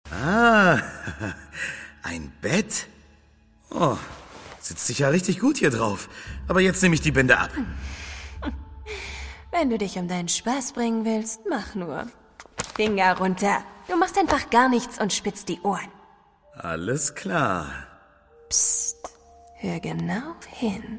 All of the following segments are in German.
Ah, ein Bett? Oh, sitzt sich ja richtig gut hier drauf. Aber jetzt nehme ich die Binde ab. Wenn du dich um deinen Spaß bringen willst, mach nur. Finger runter. Du machst einfach gar nichts und spitzt die Ohren. Alles klar. Psst, hör genau hin.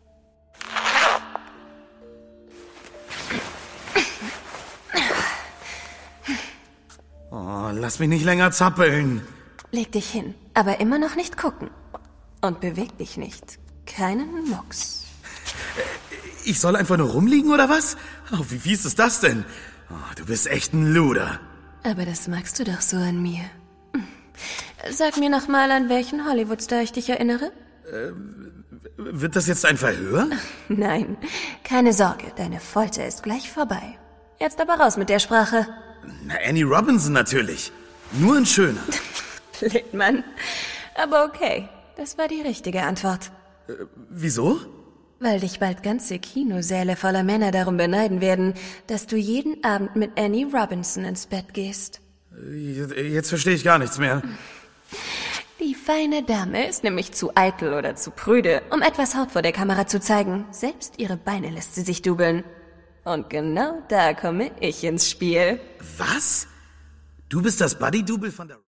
Oh, lass mich nicht länger zappeln. Leg dich hin, aber immer noch nicht gucken. Und beweg dich nicht. Keinen Mucks. Ich soll einfach nur rumliegen, oder was? Oh, wie fies ist das denn? Oh, du bist echt ein Luder. Aber das magst du doch so an mir. Sag mir noch mal, an welchen Hollywood-Star ich dich erinnere? Wird das jetzt ein Verhör? Nein, keine Sorge, deine Folter ist gleich vorbei. Jetzt aber raus mit der Sprache. Na, Annie Robinson natürlich. Nur ein schöner. Littmann. Aber okay, das war die richtige Antwort. Wieso? Weil dich bald ganze Kinosäle voller Männer darum beneiden werden, dass du jeden Abend mit Annie Robinson ins Bett gehst. Jetzt verstehe ich gar nichts mehr. Die feine Dame ist nämlich zu eitel oder zu prüde, um etwas Haut vor der Kamera zu zeigen. Selbst ihre Beine lässt sie sich dubeln. Und genau da komme ich ins Spiel. Was? Du bist das Buddy-Double von der...